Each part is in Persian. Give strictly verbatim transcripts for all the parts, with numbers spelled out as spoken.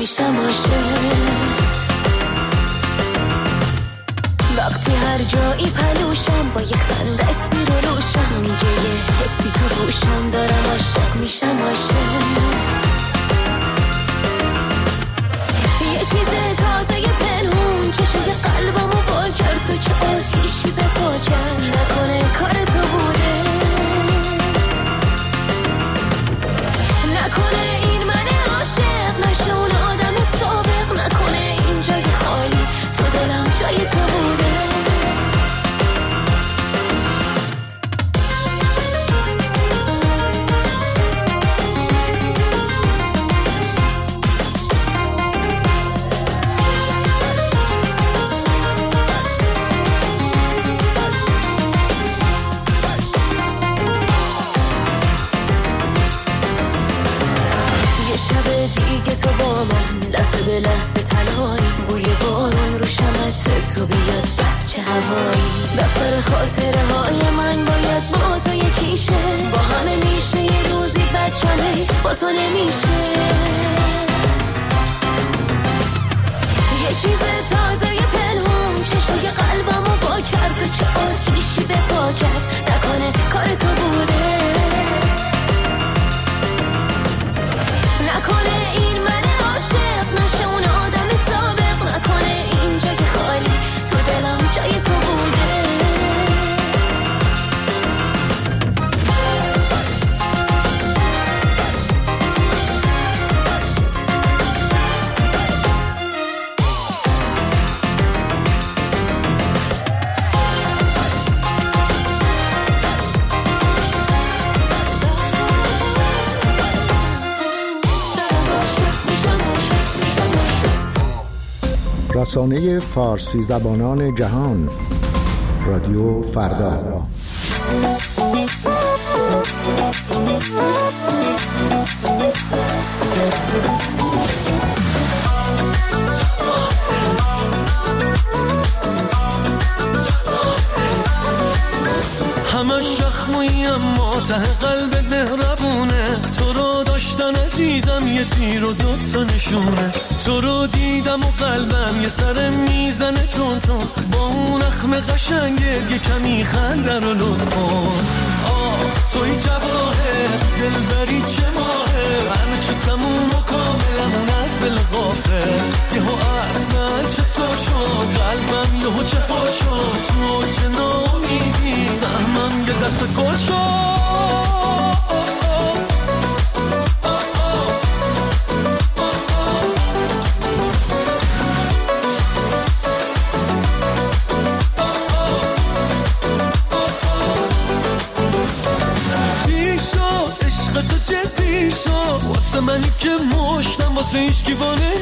میشم عاشق. وقتی هر جایی پلوشم با یه خندش زیر و روشم میگه یه حسی تو گوشم دارم عاشق میشم عاشق. یه چیز تازه یه پنهون چشوی قلبمو وا کرد و چه آتیشی به پا کرد. نکنه کار تو بوده، نکنه این من عاشق نشه اون آدم سابق، نکنه این جای خالی تو دلم جای تو بوده. تو با من لحظه به لحظه تنهایی، بوی بارون رو شمعت تو بیاد بچه هوایی. دفتر خاطره های من باید با تو یکیشه، با همه میشه یه روزی بچم حیف با تو نمیشه. یه چیز تازه یه پنهون چشوی قلبمو وا کرد و چه آتیشی به پا کرد. نکنه کار تو بوده، نکنه این من عاشق نشه اون آدم سابق، نکنه این جای خالی تو دلم جای تو بوده. رسانه فارسی زبانان جهان، رادیو فردا. همش شخمویی اما ته قلبت مهربونه، تو رو داشتن عزیزم یه تیر و دوتا نشونه. تو رو دیدم و قلبم یه سر میزنه تون تون، با اون اخم قشنگت یه کمی خنده رو لطف کن. آه توی جواهر دلبری چه ماهر، همه چه تموم و کاملمون از دل غافل. یهو اصلا چطور شد قلبم یهو چه پا شد، تو چه ناامیدی سهمم یه دست گل شد. منی که مشتم واسه هیچ کیوانه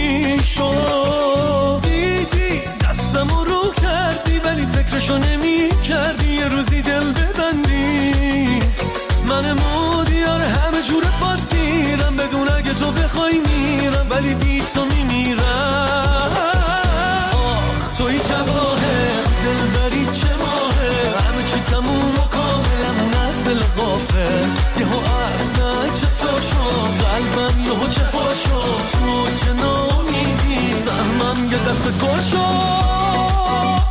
میشم. دیدی دستم رو کردی ولی فکرشو نمی کردی یه روزی دل ببندی. من مودیار همه جور پات گیرم، بدون اگه تو بخوای میرم ولی بی تو میمیرم. آخ توی جواهر دلبری چه ماهر، همه چی تموم و کاملمون از دل غافل. یهو اصلا چطور شد قلبم یهو چه پا شد، تو چه ناامیدی سهمم یه دست گل شد.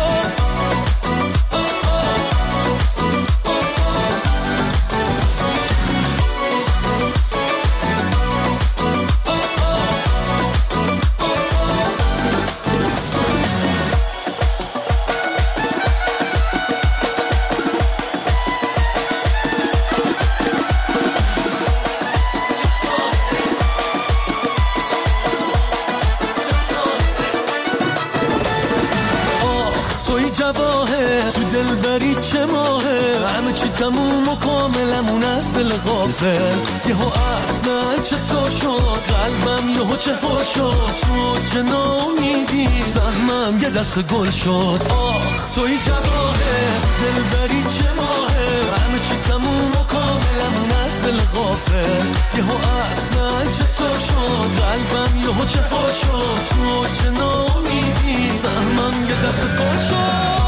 جواهر تو دلبری چه ماهر، همه چی تموم و کاملمون از دل غافل. یهو اصلا چطور شد قلبم یهو چه پا شد، تو چه ناامیدی سهمم یه دست گل شد. آخ توی جواهر دلبری چه ماهر، همه چی تموم و کاملمون از دل غافل. یهو اصلا چطور شد قلبم یهو چه پا شد، تو چه ناامیدی سهمم یه دست گل شد.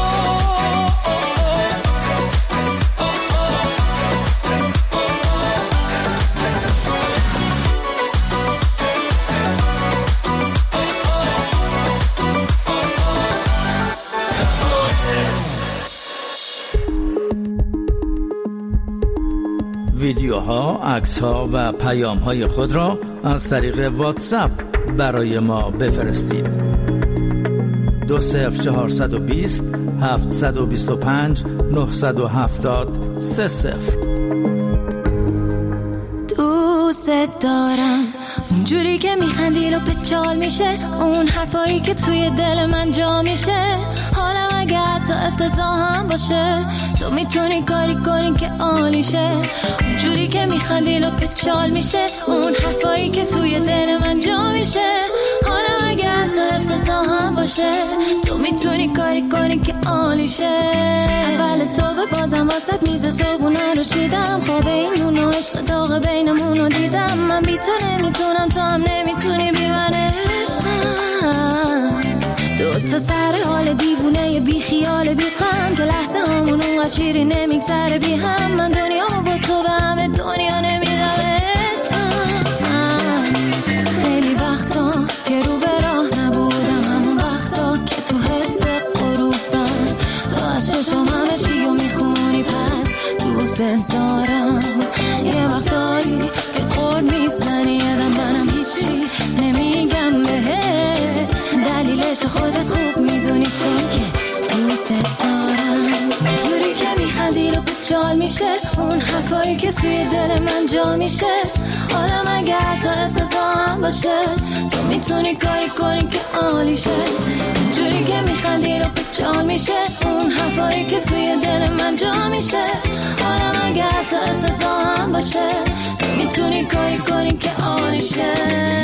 ویدیوها، عکس‌ها و پیام‌های خود را از طریق واتساپ برای ما بفرستید. دو صفر چهارصد و بیست هفتصد و بیست و پنج نهصد و هفتاد سه صفر. دوست دارم اونجوری که میخندی رو به چال میشه، اون حرفایی که توی دل من جا میشه. حالم اگه حتی افتضاح هم باشه، تو میتونی کاری کنی که عالیشه. اونجوری که میخندی رو به چال میشه، اون حرفایی که توی دل من جا میشه. حالم اگه حتی افتضاح هم باشه، تو میتونی کاری کنی که عالیشه. اول صبح بازم واسط میز صبحونه رو چیدم، خواب این نون و عشق داغ بینمون رو دیدم. من بی تو نمیتونم، تو هم نمیتونی بی من عشقم. دو تا سر حال دیوونه بی خیال بی غم، که لحظه همون اونقدر چیری نمیگذره بی هم. من دنیامو با تو به همه دنیا نمیدم عشقم. خیلی وقتا که رو به راه نبودم، همون وقتا که تو حس غروبم، تو از چشم همه چی رو میخونی پس دوست دارم. یه وقتایی که قول میزنی یادم منم هیچی نمیگم بهت، دلیلش خودت خوب میدونی چون که دوست دارم. اونجوری که میخندی رو به چال میشه، اون حرفایی که توی دل من جا میشه. حالم اگه حتی افتضاح هم باشه، تو میتونی کاری کنی که عالیشه. اونجوری که میخندی رو به چال میشه، اون حرفایی که توی دل من جا میشه. حالم اگه حتی افتضاح هم باشه، تو میتونی کاری کنی که عالیشه.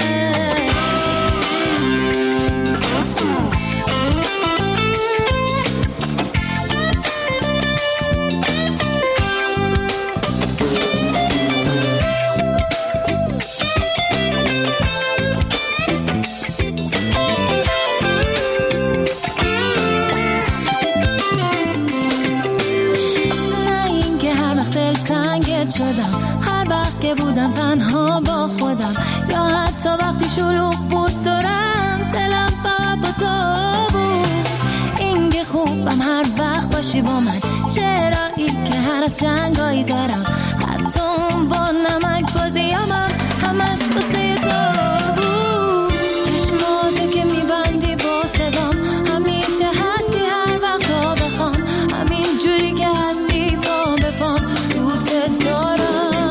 هر وقت که بودم تنها با خودم، یا حتی وقتی شلوغ بود دورم، دلم فقط با تو بود. این که خوبم هر وقت باشی با من، چرایی که هر از جنگایی دارم، حتی اون با نمک بازیامم همش بسه تو بود. چشماتو که میبندی با صدام، همیشه هستی هر وقت تا بخوام، همین جوری که هستی با بپام. دوست دارم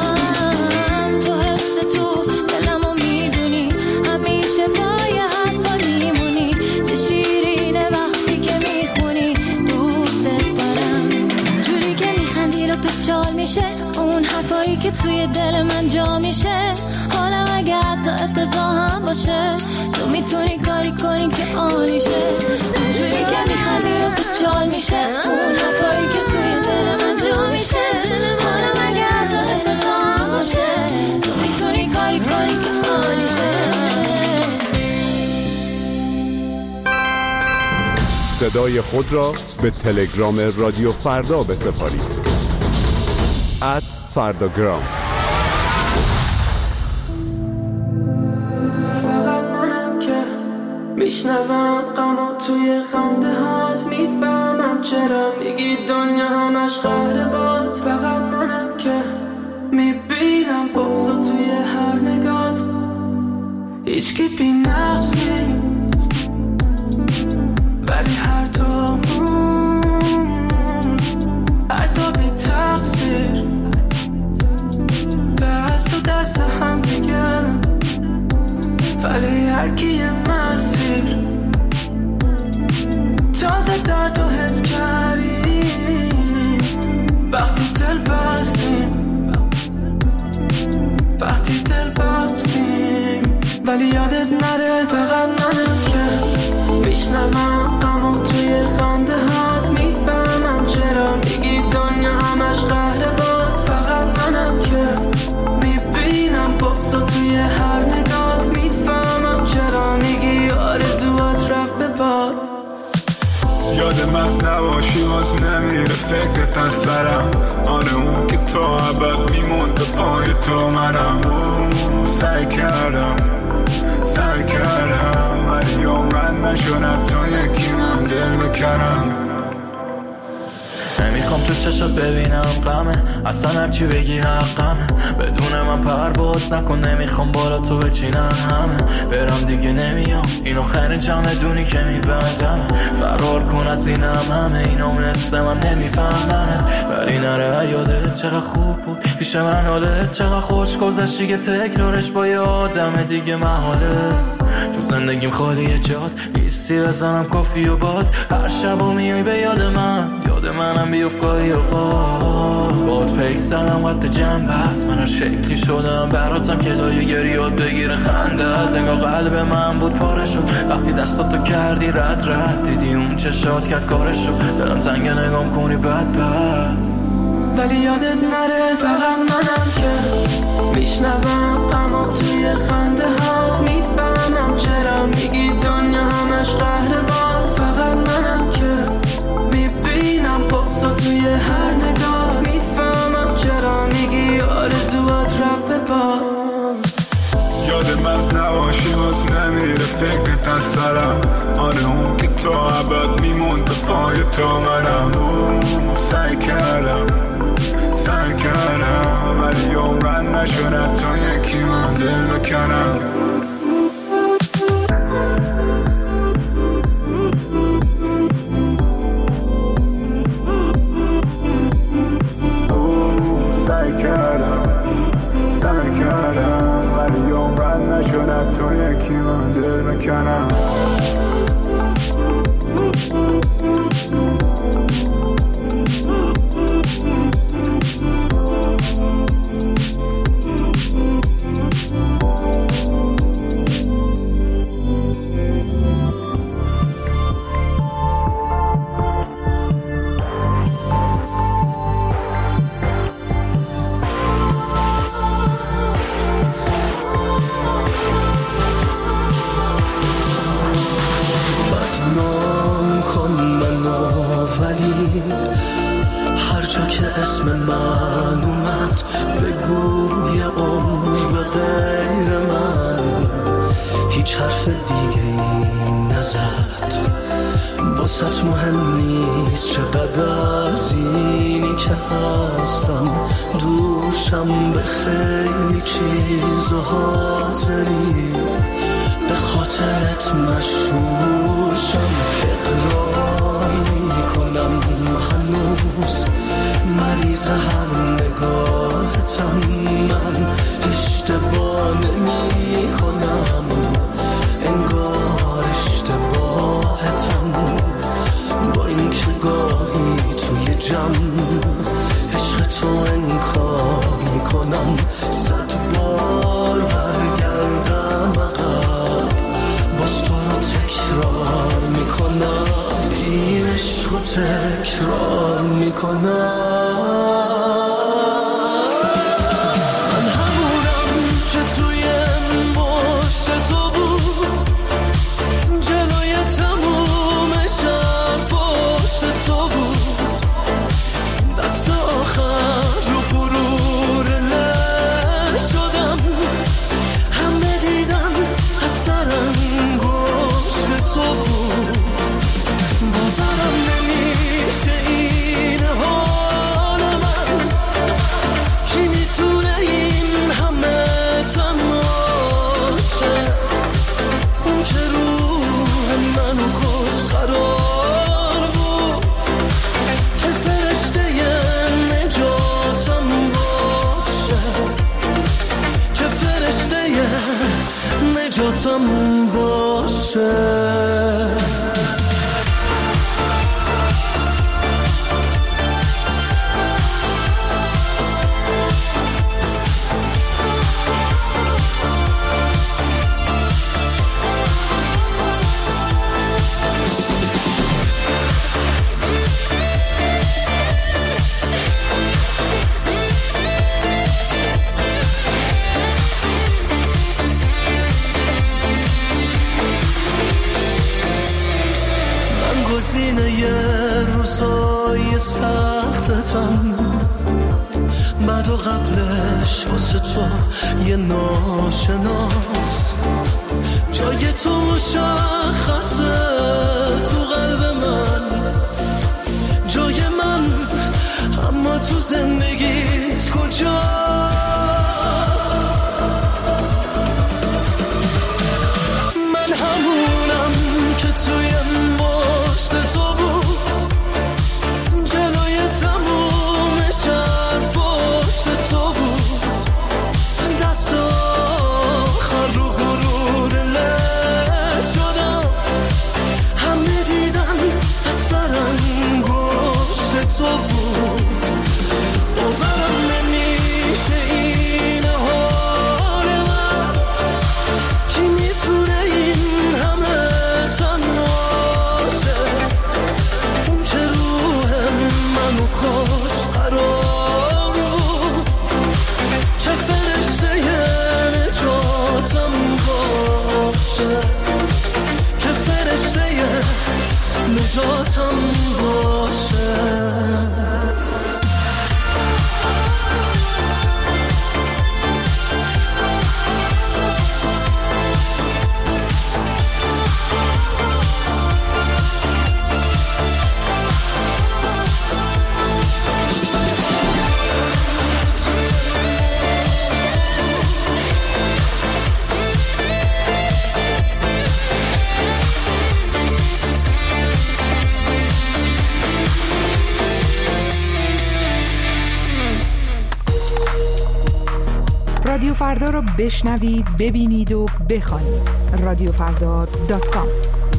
اون حرفایی که توی دل من جا میشه. حالم اگه حتی افتضاح هم باشه، تو میتونی کاری کنی که عالیشه. اونجوری که میخندی رو به چال میشه، اون حرفایی که توی دل من جا میشه. حالم اگه حتی افتضاح هم باشه، تو میتونی کاری کنی که عالیشه. صدای خود را به تلگرام رادیو فردا بسپارید. ات فرداگرام. فقط منم که میشنوم غمو توی خنده هات، میفهمم چرا میگی دنیا همش قهر باد. فقط منم که میبینم بغضو توی هر نگات، هیچکی بی نقص نی، ولی هر دومون حتی بی تقصیر دست تو دست هم دیگه، ولی هر کی یه مسیر. تازه درد و حس کردیم وقتی دل بستیم، وقتی دل بستیم. ولی یادت نره فقط منم که میشنوم غمو توی خنده هات، میفهمم چرا میگی دنیا همش قهر باد. فقط منم که میبینم بغضو توی هر نگات، میفهمم چرا میگی آرزوات رفت به باد. یاد من نباشی باز نمیره فکرت از سرم، آره اون که تو عبد میمونده پای تو منم. سعی کردم سعی کردم ولی عمرن نشدم تو یکی من دل بکنم. میخوام تو چشات ببینم غمه، اصلا هرچی بگی حقمه، بدون من پرواز نکن، نمیخوام بالا تو بچینن همه، برم دیگه نمیام، اینو خیلی جمعه دونی که میبندم، فرار کن از اینم همه، اینو مثل من نمیفهمنت، ولی نره یادت چقدر خوب بود پیش من، حالت چقدر خوش گذشتی که تکرارش با یه آدم دیگه محاله، تو زندگیم خالیه جاد نیستی، بزنم کافی و باد، هر شب و میای به یاد من، یاد منم بیفت گاهی اوقات، باد پیک زدم قد جنبت، من هر شکلی شدم براتم که لایه گریاد بگیره خندت، انگار قلب من بود پاره شد وقتی دستاتو کردی رد رد، دیدی اون چشات کرد کارشو، دلم تنگ نگام کنی بد بد، ولی یادت نره فقط منم که میشنوم، اما توی خنده ها میفهمم چرا میگی دنیا همش قهرمان، فقط منم که میبینم بغضا توی هر نگاه، میفهمم چرا میگی آرزوات رفت به باد، یاد من نباشی باز نمیره فکرت از سرم، آره اون که تو عبد میموند به پای تو منم، سعی کردم سعی کردم ولی عمرن نشد تا یکی من دل بکنم، سعی کردم سعی کردم ولی عمرن نشد تا یکی من دل بکنم. هر جا که اسم من اومد بگوی عمر به غیر من، هیچ حرف دیگه این نزد، واسط مهم نیست چقدر از اینی که هستم، دوشم به خیلی چیز و حاضری، به خاطرت مشهورشم، اقراری میکنم هنوز مریض هر نگاهتم، من اشتباه نمی کنم، انگار اشتباهتم، با این که گاهی توی جمع عشق تو انکار میکنم، صد بار برگردم عقب باز تو رو تکرار میکنم، این عشق رو تکرار میکنم، من همونم که توی پشت تو بود، جلوی تموم شهر پشت تو بود، دست آخر رو غرور لر شدم، همه دیدن از سر انگشت تو بود، باورم نمیشه این حال من، کی میتونه این همه تنهاشه، اون که روح منو خوش قرار بود، که فرشته نجاتم باشه، که فرشته نجاتم باشه. گزینه یه روزای سختتم، بعد و قبلش واسه تو یه ناشناس، جای تو مشخصه تو قلب من، جای من تو زندگیت کجاست؟ من همونم که توی مشت تو بود، جلوی تموم شهر پشت تو بود، دست آخر رو غرور له شدم، همه دیدن اثر انگشت تو بود، باورم نمیشه این حال من، کی میتونه این همه تنهاشه، اون که روح منو کش قرار بود که فرشته نجاتم باشه، که فرشته نجاتم باشه. رادیو فردا رو بشنوید، ببینید و بخوانید. رادیو فردا دات کام.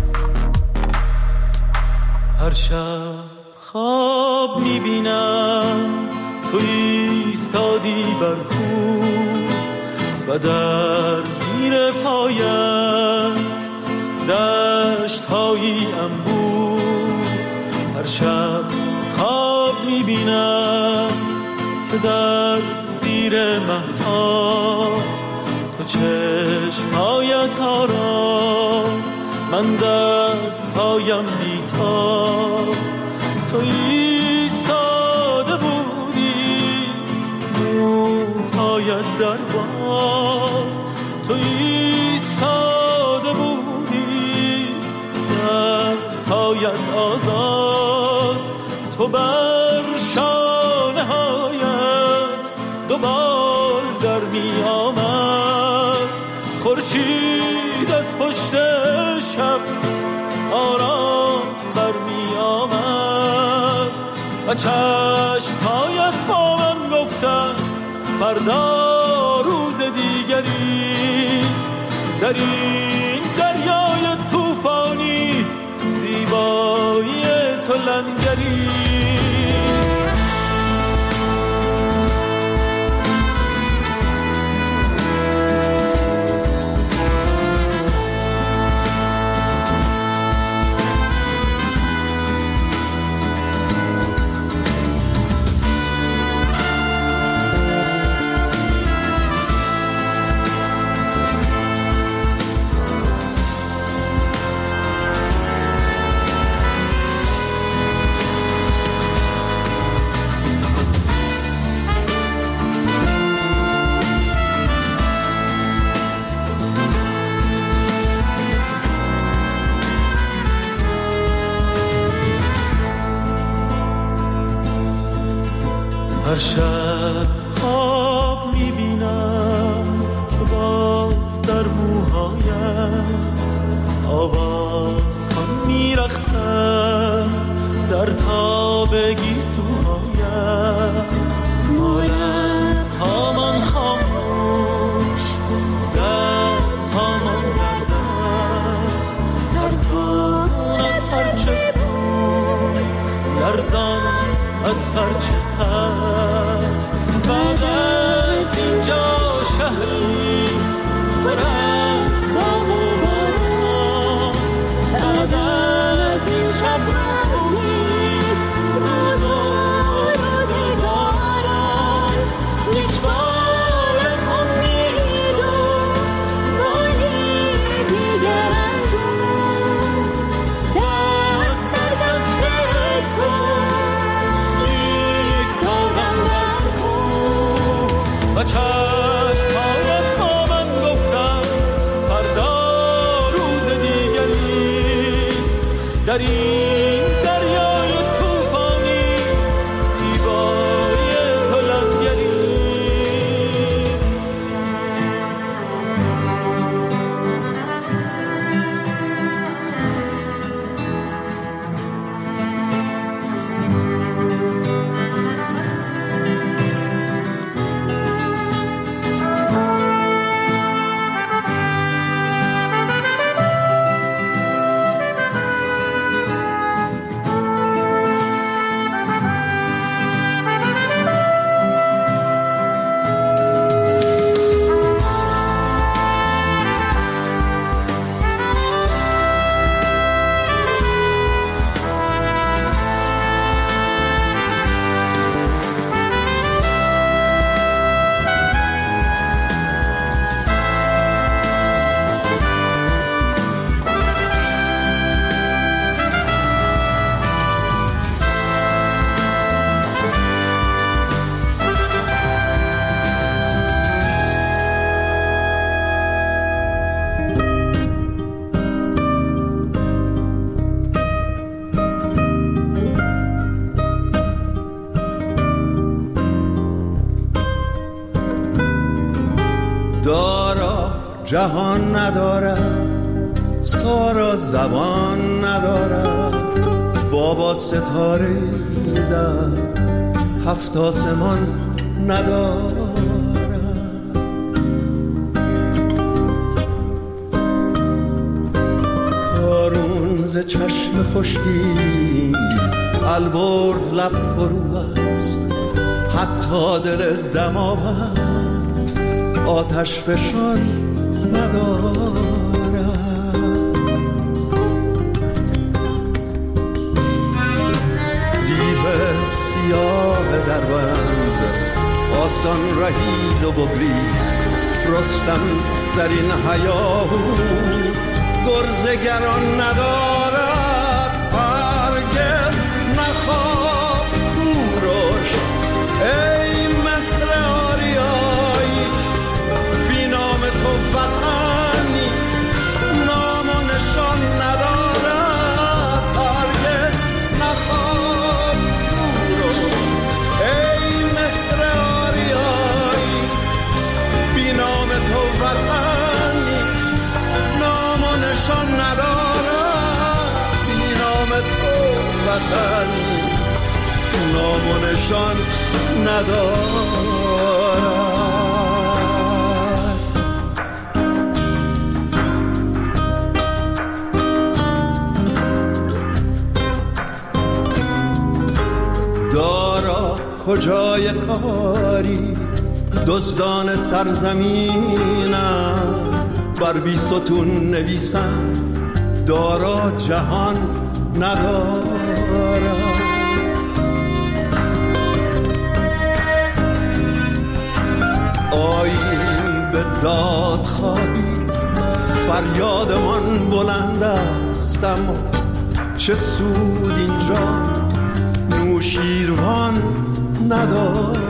هر شب خواب میبینم تو ایستادی بر کوه و در زیر پایت دشت هایی انبوه. هر شب خواب میبینم که در زیر مهتاب تو چشمایت آرام، من دستهایم بیتاب، تو ایستاده بودی موهایت در باد، تو ایستاده بودی دستهایت آزاد، تو بر شانه هایت دوبار در می آمد، خورشید از پشت شب آرام بر می آمد و چشمهایت با من گفتند فردا روز دیگریست، در این دریای طوفانی زیبایی تو لنگریست. هر شب خواب میبینم که باد در موهایت آواز خان میرخصم در تاب گیسوهایت، مالم هامان خاموش دست هامان در دست، ترسان از هرچه بود لرزان از هرچه هست، بعد از اینجا شهریست پر از بام و باران، بعد از این شب روزیست روز و روزگاران، یک بارم امید و باری دیگر اندوه، دست در دست تو ایستادم در کوه. جهان ندارد، سارا زبان ندارد، بابا ستاره در هفت آسمان ندارد. کارون ز چشم خشکی البرز لب فرو است، حتی دل دماوند آتش فشان ندارد. سیاه در بند آسان رهید و بگریخت، رستم در این هیاهو گرزگران ندارد. هرگز نخواب کوروش ای مهر آریایی، بی نام تو وطن نیست، نام و نشان ندارد. هرگز نخواب ای مهر آریایی، بی نام تو وطن نیست، نام و نشان ندارد. بی نام تو وطن نیست، نام و نشان ندارد. دارا کجای کاری دزدان سرزمینم، بر بی ستون نویسن دارا جهان ندارد. آیین به داد خواهی فریادمان بلند است، اما چه سود اینجا نوشیروان ندارد.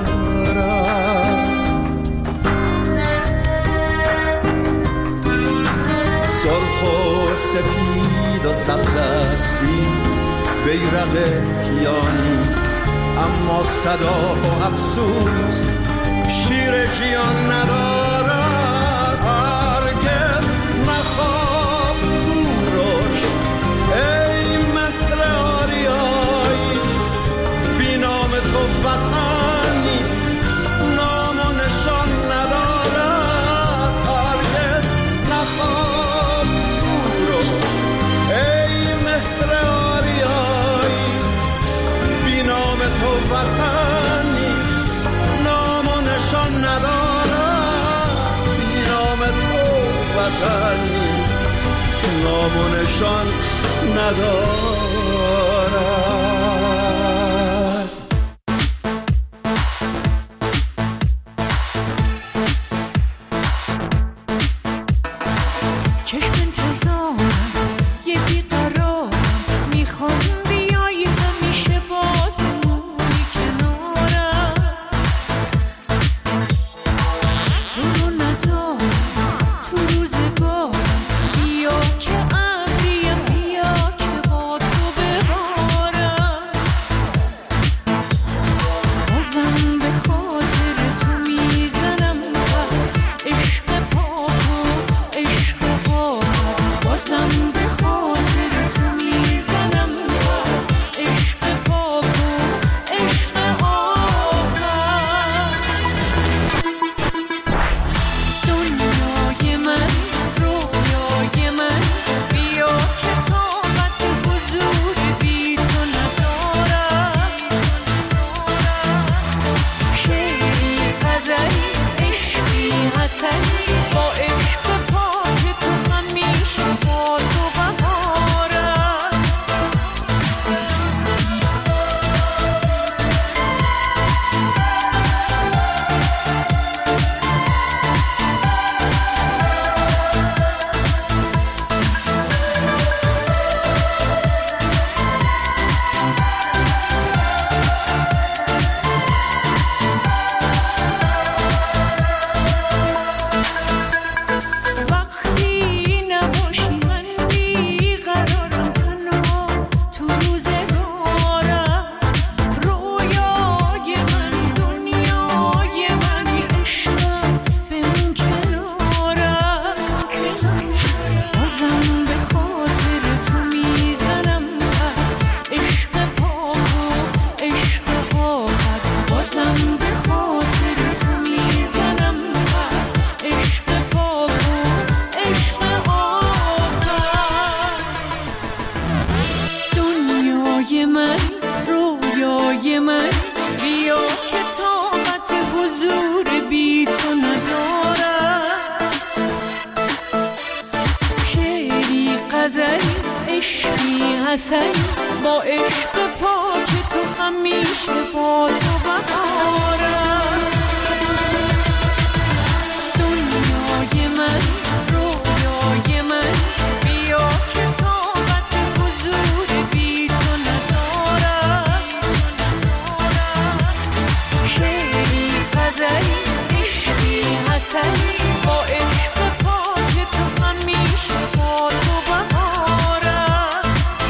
سرخ و سپید و سبز است این بیرق کیانی، اما صدا و افسوس شیر ژیان ندارد. هرگز نخواب کوروش ای مهر آریایی، بی نام تو وطن نیست، نام و نشان ندارد. هرگز نخواب کوروش ای مهر آریایی، بی نام تو وطن نیست، نام و نشان ندارد. بی نام تو وطن نیست، نام و نشان ندارد. تو روزگار بیا که ابریم، بیا که با تو دنیای من بیا که طاقت حضور بی تو ندارم. شعری غزلی عشقی حسنی با عشق پاک تو همیشه با تو بهارم. دنیای من رویای من بیا که طاقت حضور بی تو ندارم. شعری غزلی عشقی حسنی با عشق پاک تو همیشه با تو بهارم.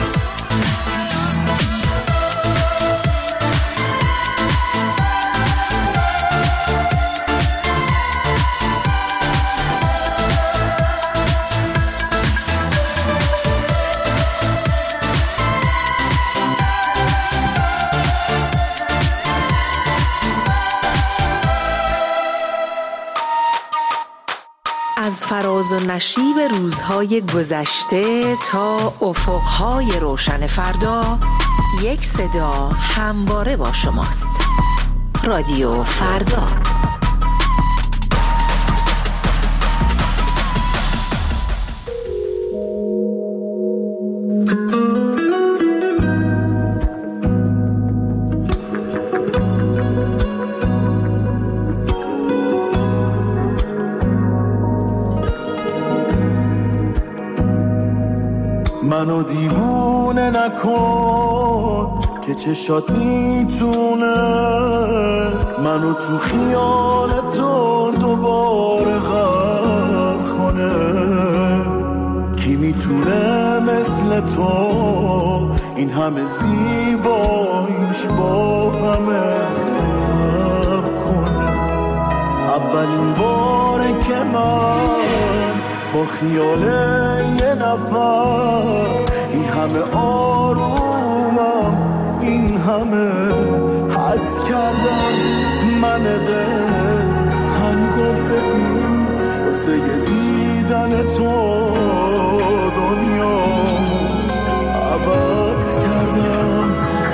از فراز و نشیب روزهای گذشته تا افقهای روشن فردا، یک صدا همواره با شماست. رادیو فردا. منو دیوونه نکن که چشات میتونه منو تو خیال تو دوباره غرق کنه. کی میتونه مثل تو این همه زیباییش با همه فرق کنه. اولین باره که من با خیال یه نفر این همه آرومم این همه حس کردم. من دل سنگو ببین واسه یه دیدن تو دنیا عوض کردم.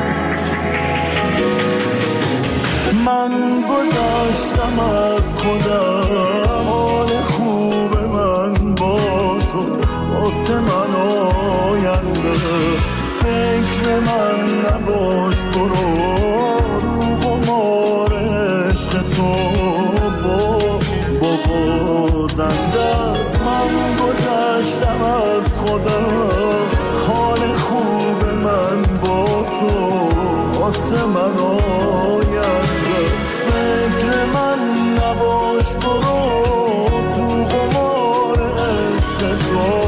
من گذاشتم از خودم حال خوب من با تو واسه من آینده. فکر من نباش برو رو قمار عشق تو با با زنده است. من گذاشتم از خودم حال خوب من با تو واسه من آینده. فکر من نباش برو تو قمار عشق تو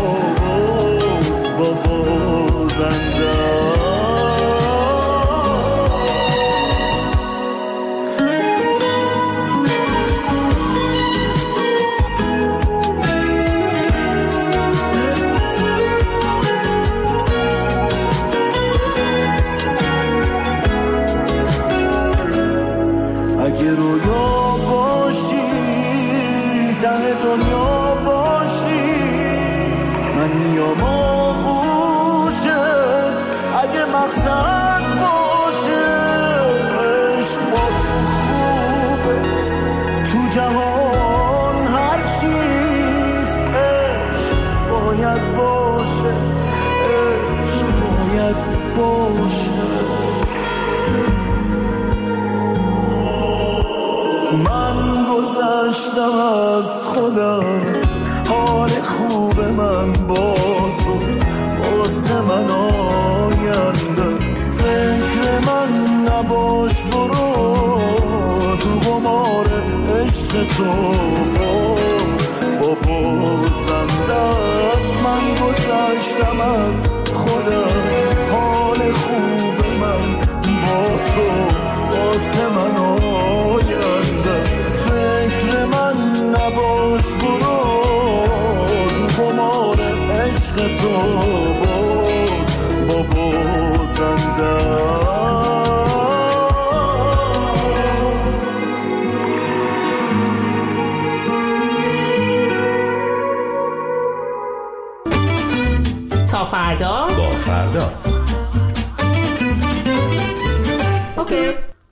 بابا زنده. اگه رویا باشی ته دنیا باشی من میام آغوشت. اگه مقصد باشه عشق با تو خوبه تو جهان هر چیز عشق باید باشه. عشق باید باشه. من گذشتم از خودم حال خوب من با تو واسه من آینده. فکر من نباش برو تو قمار عشق تو بابا زنده است. من گذشتم از خودم حال خوب من با تو واسه من آینده. فکر من نباش برو تو قمار عشق تو بابا زنده. تا فردا اوکی.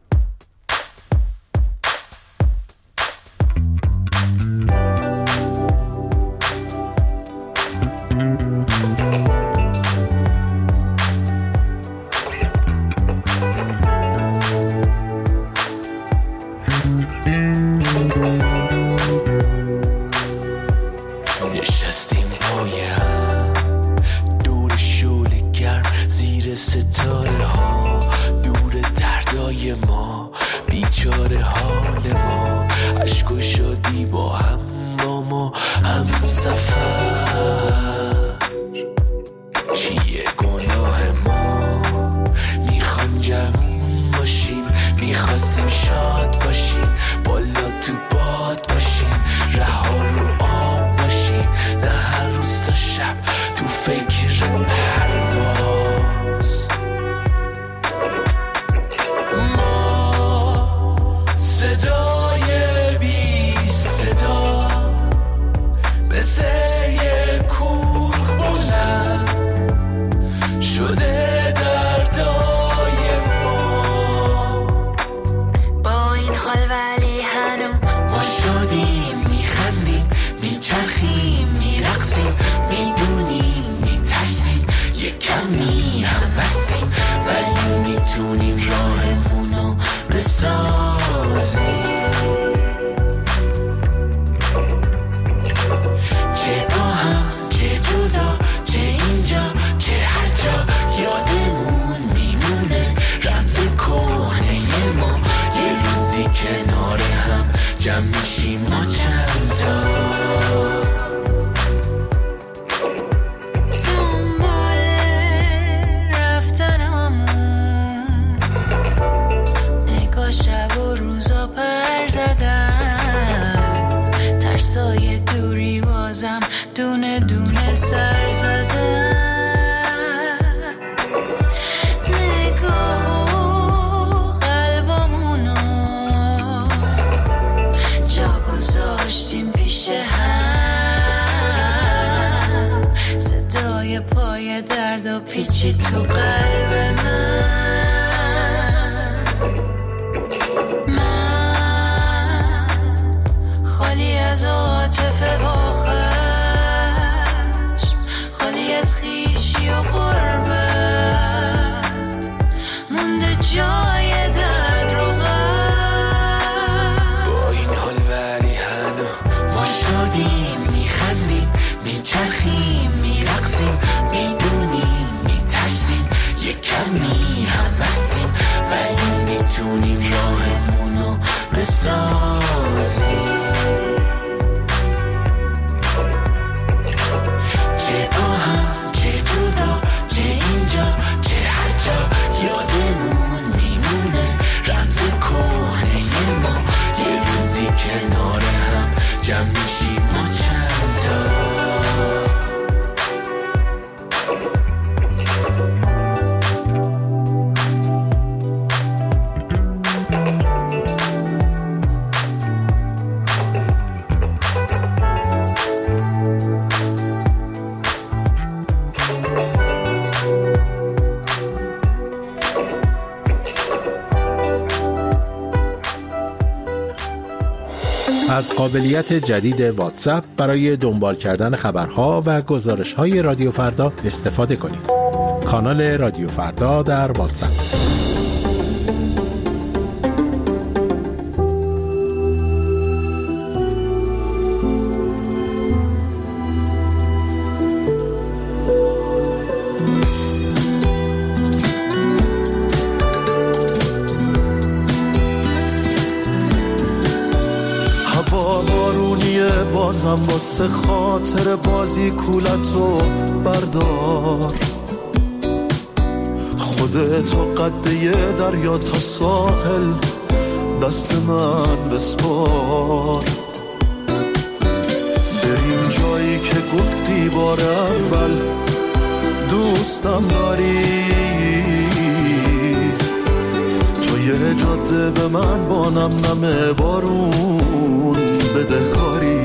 از قابلیت جدید واتساپ برای دنبال کردن خبرها و گزارش‌های رادیو فردا استفاده کنید. کانال رادیو فردا در واتساپ. بازم واسه خاطر بازی کولتو بردار، خودتو قده دریا تا ساحل دست من بسپار. بریم جایی که گفتی بار اول دوستم داری، تو یه جاده به من با نم نم بارون بده کاری.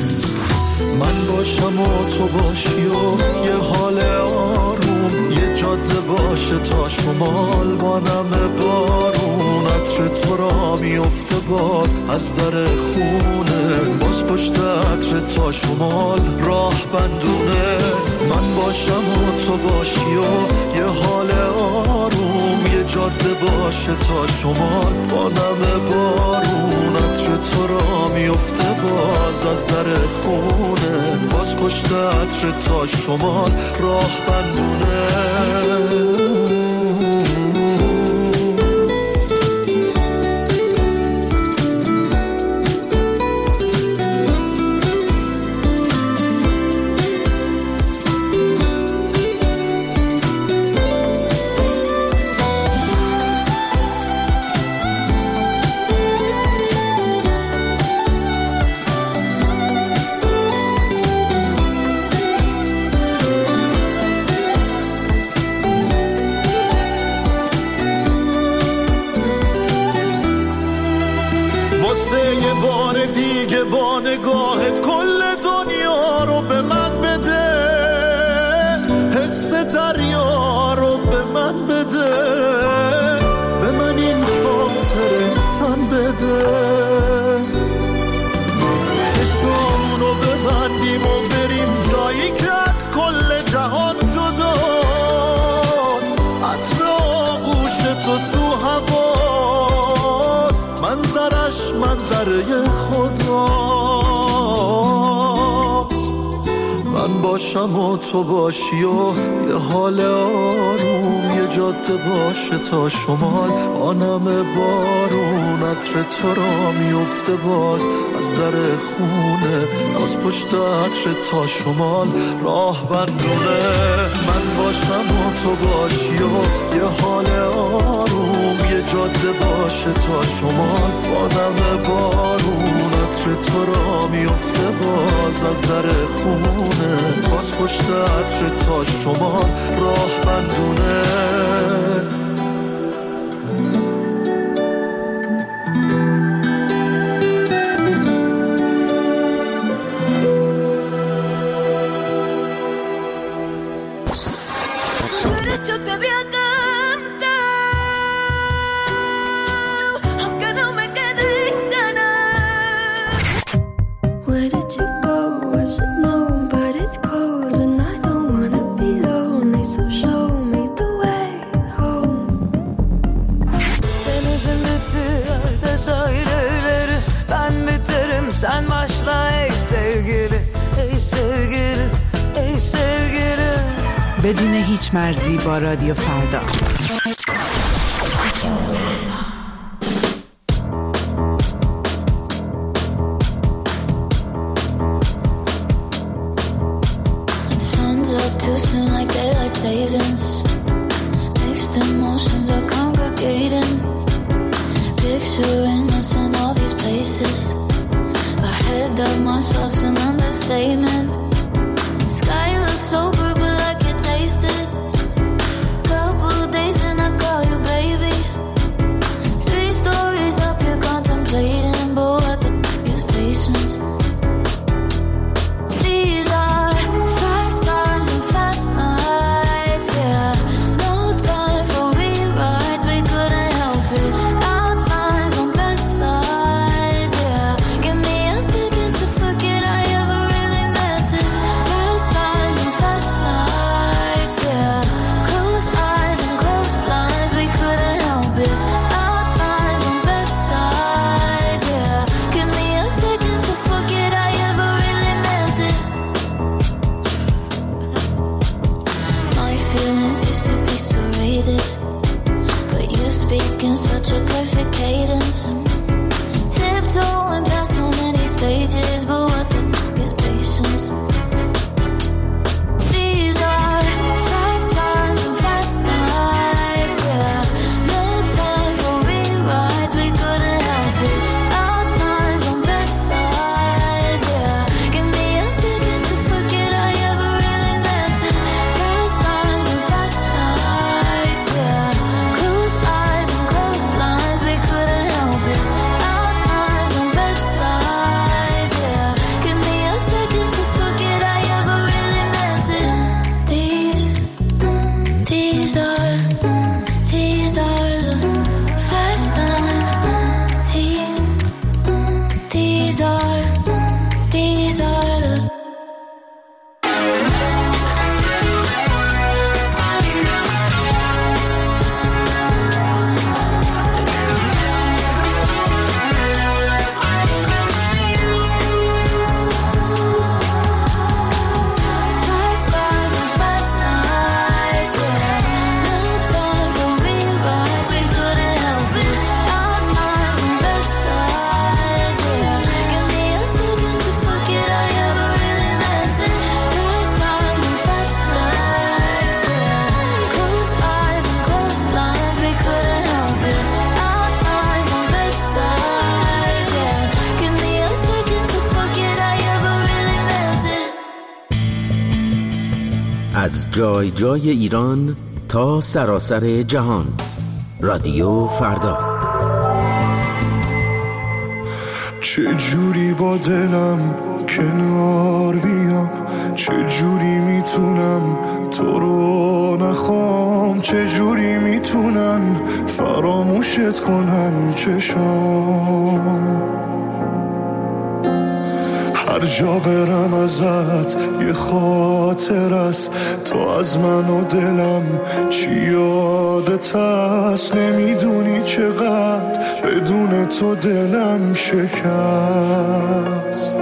من باشم و تو باشی و یه حال آروم، یه جا جاده باشه تا شمال، با نم بارون عطر تو را میفته باز از در خونه، باز پشت عطر تا شمال راه بندونه. من باشم و تو باشی و یه حال آروم، یه جاده باشه تا شمال، با نم بارون عطر تو را میفته باز از در خونه، باز پشت عطر تا شمال راه بندونه. با نگاهت کل دنیا رو به من بده، حس دریا رو به من بده، به من این خاطره تن بده. چشمونو ببندیم و بریم جایی که از کل جهان جداست، عطر آغوش تو تو هواست، منظرش منظره خود راست. من باشم و تو باشی و یه حال آروم، یه جاده باشه تا شمال، آنم بارون عطر تو را میفته باز از در خونه، باز پشت عطر تا شمال راه بندونه. من باشم و تو باشی و یه حال آروم، یه جاده باشه تا شمال، آنم بارون عطر تو را میفته باز از در خونه، باز پشت عطر تا شمال راه بندونه. Sen başla ey sevgili, ey sevgili, ey sevgili. بدون هیچ مرزی با رادیو فردا. Sun's up too soon like daylight savings. Mixed emotions are congregating. Picturing us in all these places. Ahead of myself's an understatement. Sky looks sober but I can taste it. Couple days and I call you baby. Three stories up you're contemplating, but what the f*** is patience? These are fast times and fast nights, yeah. No time for rewrites, we couldn't help it. Outlines on bedsides, yeah. Give me a second to forget I ever really meant it. Fast times and fast nights, yeah. Close eyes and close blinds, we couldn't help it. Outlines on bedsides, yeah. Give me a second to forget I ever really meant it. My feelings used to be serrated, but you speak in such a perfect cadence. Tiptoeing past so many stages, but what the f*** is patience? These are fast times and fast nights, yeah. No time for rewrites, we couldn't help it. Outlines on bedsides, yeah. Give me a second to forget I ever really meant it. Fast times and fast nights, yeah. Close eyes and close blinds, we couldn't help it. Outlines on bedsides, yeah. Give از جای جای ایران تا سراسر جهان. رادیو فردا. چه جوری با دلم کنار بیام، چه جوری میتونم تو رو نخوام، چه جوری میتونم فراموشت کنم چشام. هر جا برم ازت یه خاطر است، تو از من و دلم چی یادت هست. نمیدونی چقدر بدون تو دلم شکست.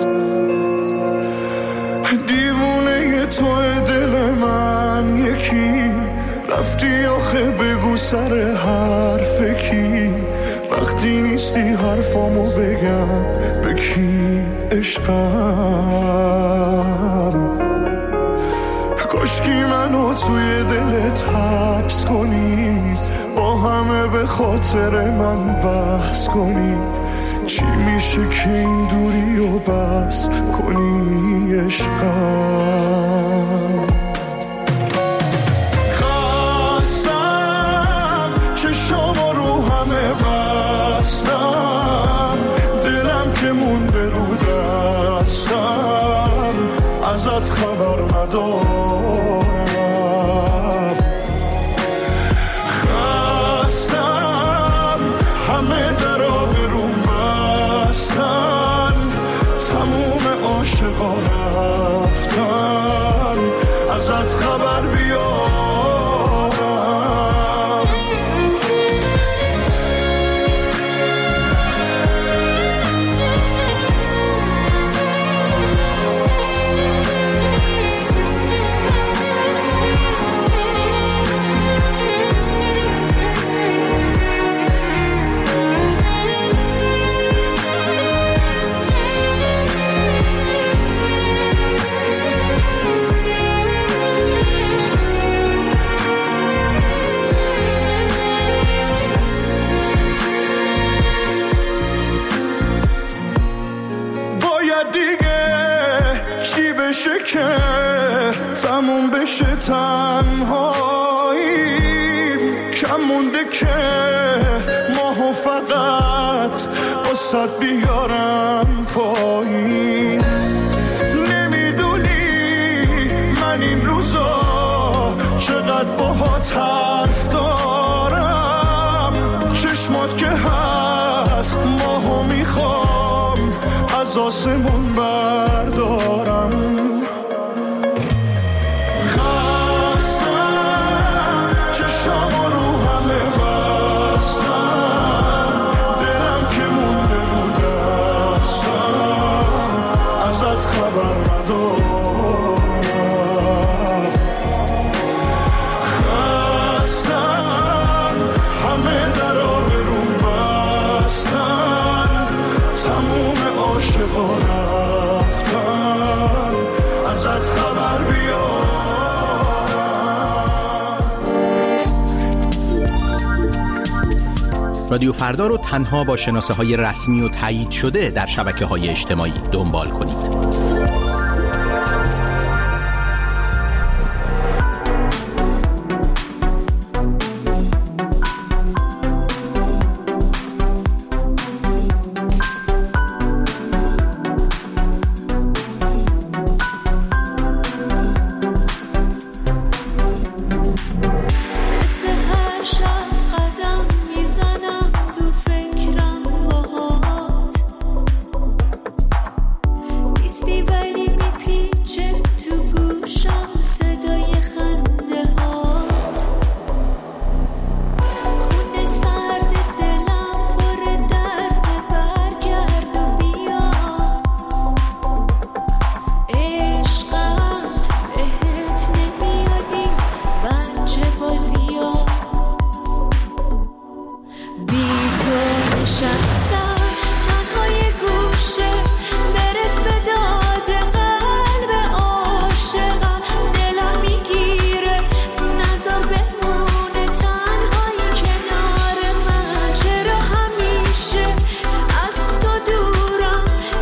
دیوونه توی دل من یکی، رفتی آخه بگو سر حرف کی. وقتی نیستی حرفامو بگم به کی عشقم. کاشکی منو توی دلت حبس کنی، با همه به خاطر من بحث کنی. چی میشه که این دوری و بس کنی عشقم. خواستم چشامو رو همه بستم، دلم که مونده رو دستم، ازت خبر ندارم. خواستم همه درا برون بستن، تموم عاشقا رفتن، ازت خبر بیارم. که تموم بشه تنهاییم، کم مونده که ماهو فقط واسد بیارم پایین. نمیدونی من این روزا چقدر باهات حرف دارم، چشمات که هست ماهو میخوام از آسمون بردارم. رادیو فردا رو تنها با شناسه های رسمی و تایید شده در شبکه های اجتماعی دنبال کنید.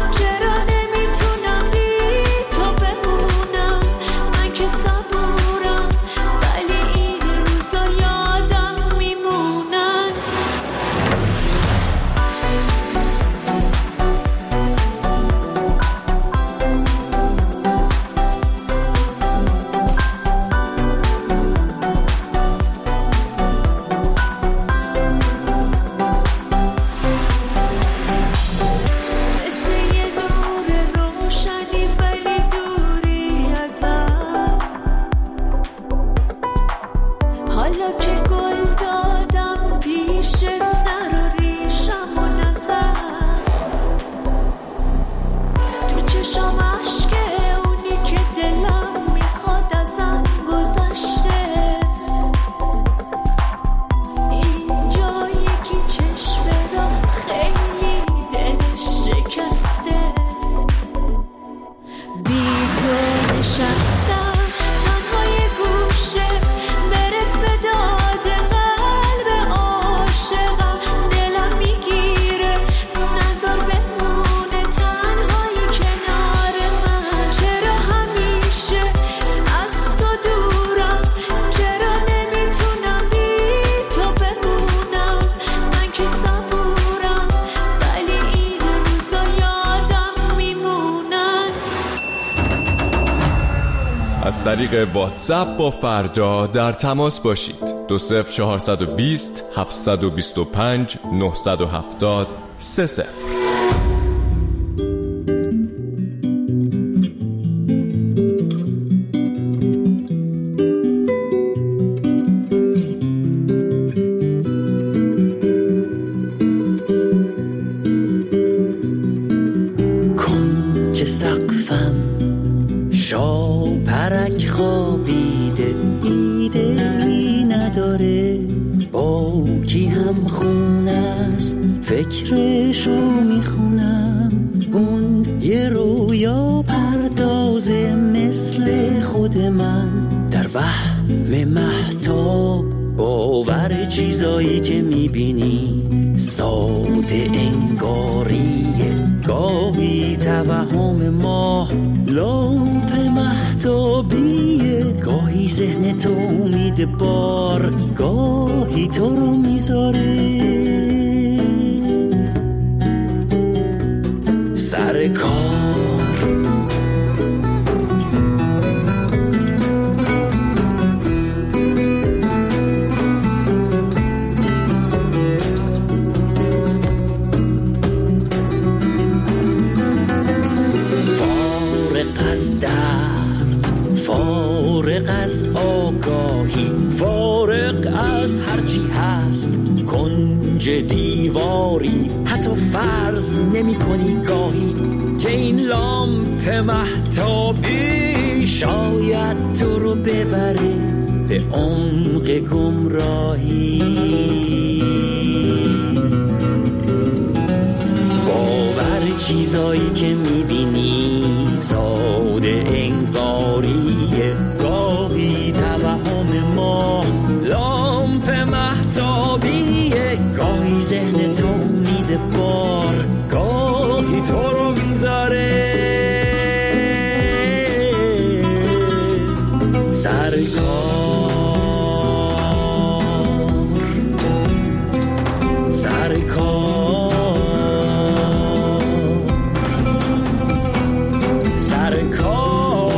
صبورم طریق واتساپ با فردا در تماس باشید. دو صفر چهارصد و بیست هفتصد و بیست و پنج نهصد و هفتاد سه صفر. فکرشو میخونم اون یه رویا پردازه مثل خود من در وهم مهتاب باور چیزایی که میبینی ساده انگاریه گاهی توهم ماه لامپ مهتابیه گاهی ذهن تو امید بار گاهی تو رو میذاره سر کار فارغ از درد فارغ از آگاهی فارغ از هرچی هست کنج دیواری حتی فرض نمی کنی گاهی که این لامپ مهتابی شاید تو رو ببره به عمق گمراهی باور چیزایی که میبینی ساده انگاریه گاهی توهم ما لامپ مهتابیه گاهی ذهن تو میده بار گاهی تو رو میذاره سر کار سر کار سر کار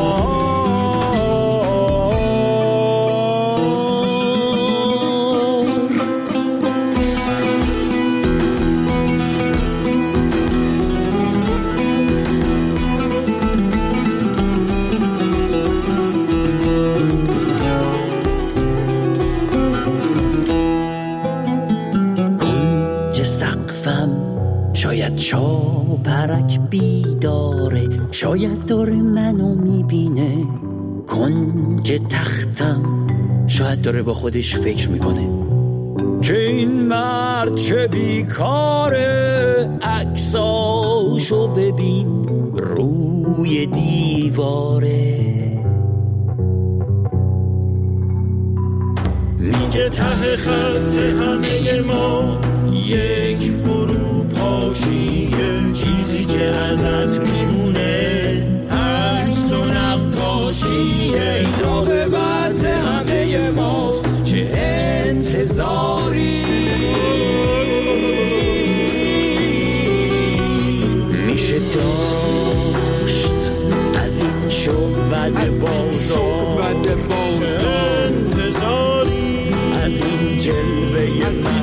شاید چاپرک بیداره شاید داره منو میبینه کنج تختم شاید داره با خودش فکر میکنه که این مرد چه بیکاره عکساشو ببین روی دیواره میگه ته خط همه ما یک فرو پاشیه چیزی که ازت میمونه عکس و نقاشیه این عاقبت همه ماست چه انتظاری میشه داشت از این شعبد بازار انتظاری از این جلوه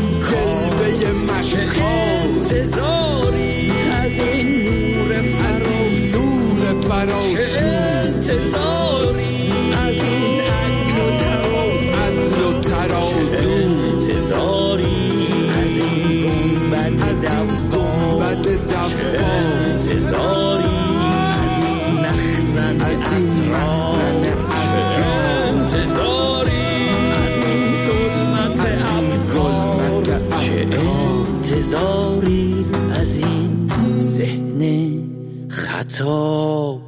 انتظاری از این نور فراز نور فراز چه انتظاری از این عقل و تراز عقل و تراز چه انتظاری از این گنبد دفقان چه انتظاری از این مخزن اسرار چه انتظاری از این ظلمت افکار چه انتظاری از این ذهن خطا